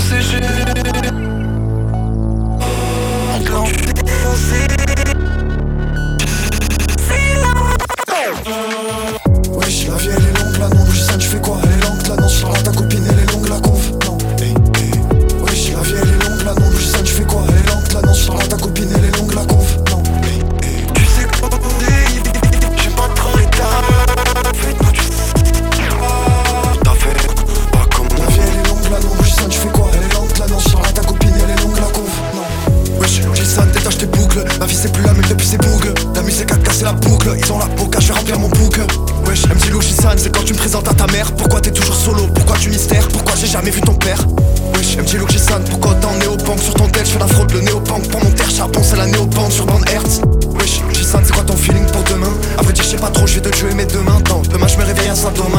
CG. Wesh, la vie elle est longue, la non, Gisan tu fais quoi? Elle est lente, la non, je parle à ta copine, elle est longue, la conf. Non, hey, hey. Wesh, la vie elle est longue, la non, Gisan tu fais quoi? Elle est lente, la non, je parle à ta copine, elle est longue, la conf. Non, hey, hey. Tu sais quoi, j'aime pas trop les dames. Fais-toi tu t'as fait pas comme moi. La vie elle est longue, la non, Gisan tu fais quoi? Elle est lente, la non, je parle à ta copine, elle est longue, la conf. Non. Wesh, Gisan détache tes boucles, ma vie c'est plus la même depuis ses boucles. Ta musique a cassé la boucle, ils ont la boca, je vais remplir mon book. Wesh, MC Lou Gisan, c'est quand tu me présentes à ta mère. Pourquoi t'es toujours solo, pourquoi tu mystères, pourquoi j'ai jamais vu ton père. Wesh, MC Lou Gisan, pourquoi autant néobank sur ton tel, je fais la fraude, le néobank pour mon terre, charbon c'est la néobank sur bande Hertz. Wesh, Gisan, c'est quoi ton feeling pour demain? Après dire je sais pas trop, je vais te tuer mes deux mains. Non, demain je me réveille à Saint-Domingue.